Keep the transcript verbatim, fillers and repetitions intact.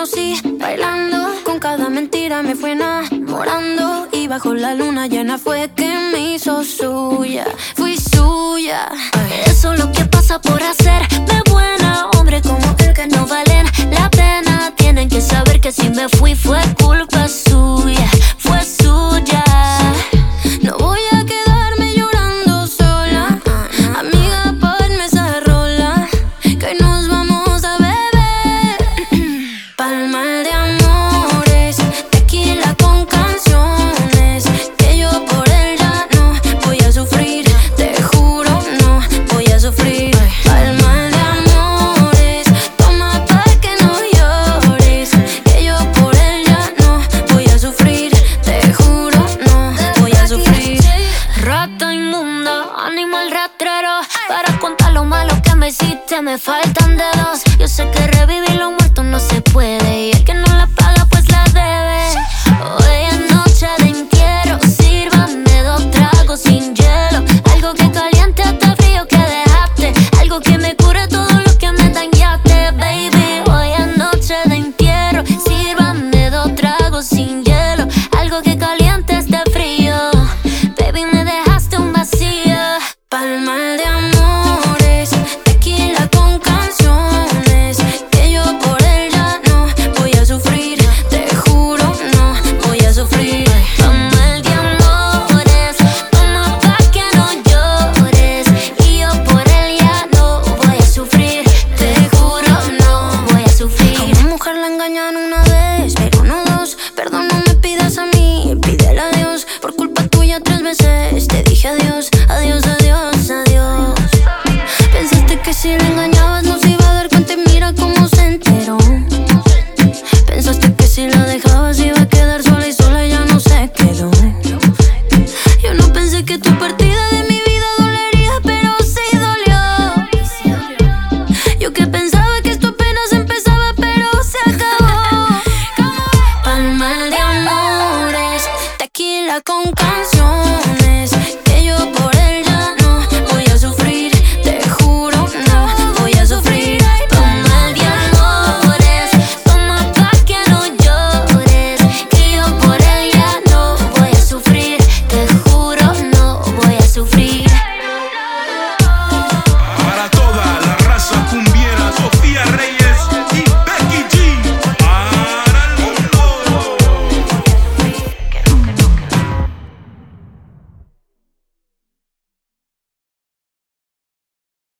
conocí bailando. Con cada mentira me fui enamorando. Y bajo la luna llena fue que me hizo suya. Fui suya. Eso es lo que pasa por hacerme buena. Hombre como él que no valen la pena. Tienen que saber que si me fui fue culpa suya. Fue suya. No voy a quedarme llorando sola. Amiga, ponme esa rola, que hoy nos vamos a beber. Palma de amores, tequila con canciones. Que yo por él ya no voy a sufrir. Te juro, no voy a sufrir. Palma de amores, toma pa' que no llores. Que yo por él ya no voy a sufrir. Te juro, no voy a sufrir. Rata inmunda, animal rastrero. Para contar lo malo que me hiciste me faltan dedos. Yo sé que revivir lo muerto no se puede. Y el que no la paga pues la debe. Hoy es noche de entierro. Sírvame dos tragos sin hielo. Algo que caliente hasta frío que dejaste. Algo que me cure todo lo que me dañaste, baby. Hoy es noche de entierro. Sírvame dos tragos sin hielo. Algo que caliente este frío. Baby, me dejaste un vacío. Palma de amores, tequila con canciones. Que yo por él ya no voy a sufrir. Te juro, no voy a sufrir. Palma de amores, toma pa' que no llores. Y yo por él ya no voy a sufrir. Te juro, no voy a sufrir. A una mujer la engañan una vez, pero no dos. Perdón, no me pidas a mí, pídele a Dios. Por culpa tuya tres veces te dije adiós, adiós, adiós, adiós. Pensaste que si la engañabas no se iba a dar cuenta y mira cómo se enteró. Pensaste que si la dejabas